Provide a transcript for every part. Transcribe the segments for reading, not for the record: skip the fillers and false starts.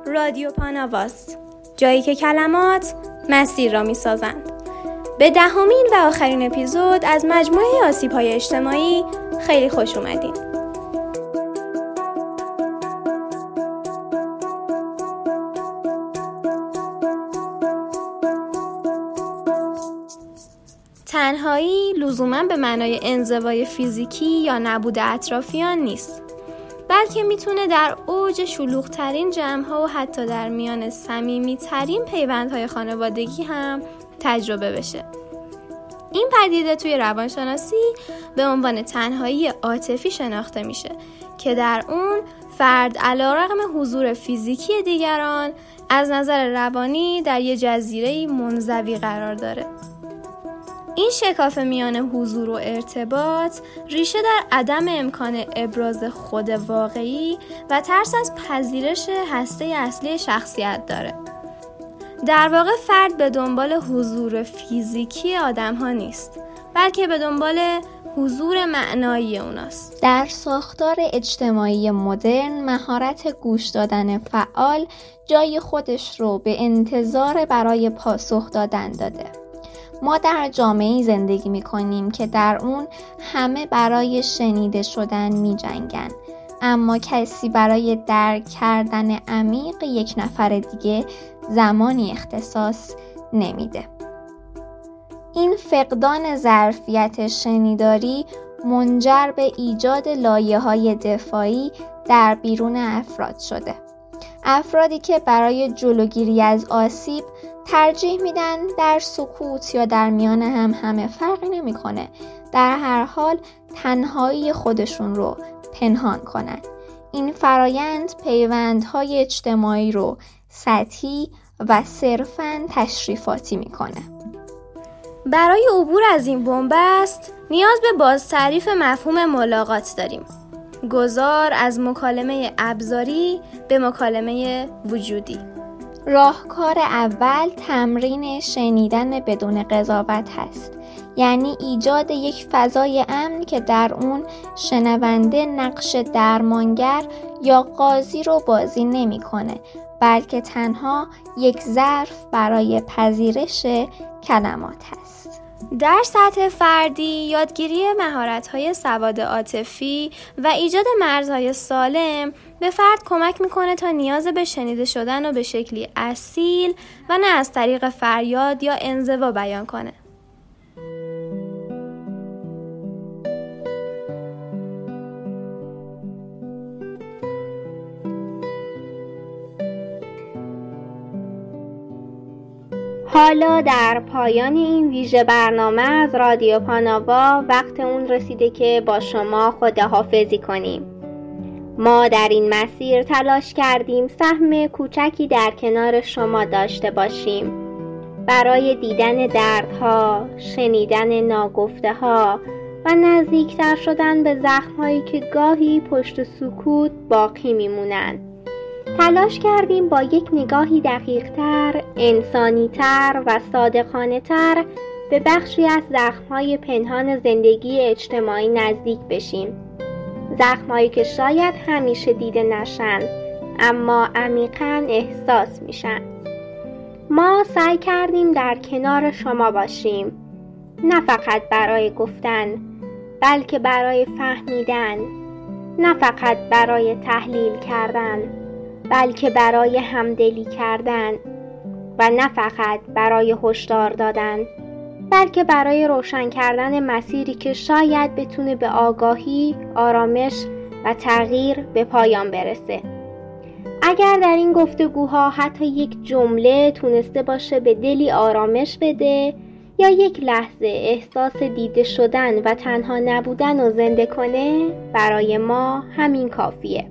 رادیو پاناواست، جایی که کلمات مسیر را می سازند. به 10مین و آخرین اپیزود از مجموعه آسیب‌های اجتماعی خیلی خوش اومدین. تنهایی لزوماً به معنای انزوای فیزیکی یا نبود اطرافیان نیست، بلکه میتونه در اوج شلوغ‌ترین جمع‌ها و حتی در میان صمیمی‌ترین پیوندهای خانوادگی هم تجربه بشه. این پدیده توی روانشناسی به عنوان تنهایی عاطفی شناخته میشه که در اون فرد علیرغم حضور فیزیکی دیگران از نظر روانی در یه جزیره‌ای منزوی قرار داره. این شکاف میان حضور و ارتباط ریشه در عدم امکان ابراز خود واقعی و ترس از پذیرش هسته اصلی شخصیت داره. در واقع فرد به دنبال حضور فیزیکی آدم‌ها نیست، بلکه به دنبال حضور معنایی اوناست. در ساختار اجتماعی مدرن مهارت گوش دادن فعال جای خودش رو به انتظار برای پاسخ دادن داده. ما در جامعه‌ای زندگی می‌کنیم که در اون همه برای شنیده شدن می‌جنگن، اما کسی برای درک کردن عمیق یک نفر دیگه زمانی اختصاص نمیده. این فقدان ظرفیت شنیداری منجر به ایجاد لایه‌های دفاعی در بیرون افراد شده. افرادی که برای جلوگیری از آسیب ترجیح میدن در سکوت یا در میان همه فرقی نمیکنه، در هر حال تنهایی خودشون رو پنهان کنن. این فرایند پیوندهای اجتماعی رو سطحی و صرفاً تشریفاتی میکنه. برای عبور از این بنبست نیاز به بازتعریف مفهوم ملاقات داریم. گذار از مکالمه ابزاری به مکالمه وجودی. راهکار اول تمرین شنیدن بدون قضاوت هست، یعنی ایجاد یک فضای امن که در اون شنونده نقش درمانگر یا قاضی رو بازی نمی‌کنه، بلکه تنها یک ظرف برای پذیرش کلمات هست. در سطح فردی یادگیری مهارت‌های سواد عاطفی و ایجاد مرزهای سالم به فرد کمک میکنه تا نیاز به شنیده شدن رو به شکلی اصیل و نه از طریق فریاد یا انزوا بیان کنه. حالا در پایان این ویژه برنامه از رادیو پاناوا وقت اون رسیده که با شما خداحافظی کنیم. ما در این مسیر تلاش کردیم سهم کوچکی در کنار شما داشته باشیم برای دیدن دردها، شنیدن ناگفته‌ها و نزدیکتر شدن به زخم‌هایی که گاهی پشت سکوت باقی میمونن. تلاش کردیم با یک نگاهی دقیق‌تر، انسانی‌تر و صادقانه‌تر به بخشی از زخم‌های پنهان زندگی اجتماعی نزدیک بشیم. زخم‌هایی که شاید همیشه دیده نشن، اما عمیقاً احساس میشن. ما سعی کردیم در کنار شما باشیم، نه فقط برای گفتن، بلکه برای فهمیدن، نه فقط برای تحلیل کردن، بلکه برای همدلی کردن و نه فقط برای هشدار دادن، بلکه برای روشن کردن مسیری که شاید بتونه به آگاهی، آرامش و تغییر به پایان برسه. اگر در این گفتگوها حتی یک جمله تونسته باشه به دلی آرامش بده یا یک لحظه احساس دیده شدن و تنها نبودن رو زنده کنه، برای ما همین کافیه.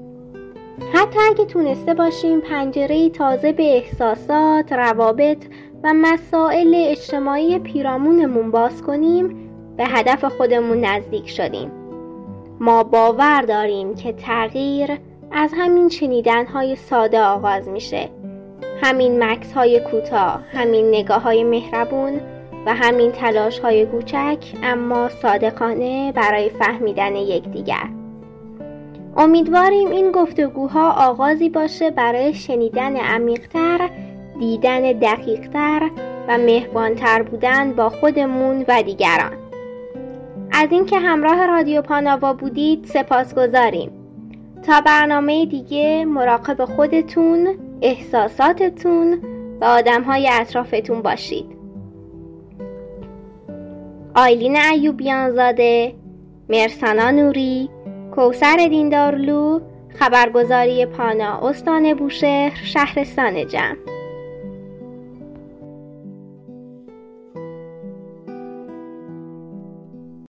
حتی اگه تونسته باشیم پنجره تازه به احساسات، روابط و مسائل اجتماعی پیرامونمون باز کنیم، به هدف خودمون نزدیک شدیم. ما باور داریم که تغییر از همین شنیدن‌های ساده آغاز میشه. همین مکث‌های کوتاه، همین نگاه‌های مهربون و همین تلاش‌های کوچک اما صادقانه برای فهمیدن یکدیگر. امیدواریم این گفتگوها آغازی باشه برای شنیدن عمیق‌تر، دیدن دقیق‌تر و مهربان‌تر بودن با خودمون و دیگران. از اینکه همراه رادیو پاناوا بودید سپاسگزاریم. تا برنامه دیگه مراقب خودتون، احساساتتون و آدم‌های اطرافتون باشید. آیلین ایوبیانزاده، مرسانا نوری، کوثر دیندارلو، خبرگزاری پانا، استان بوشهر، شهرستان جمع.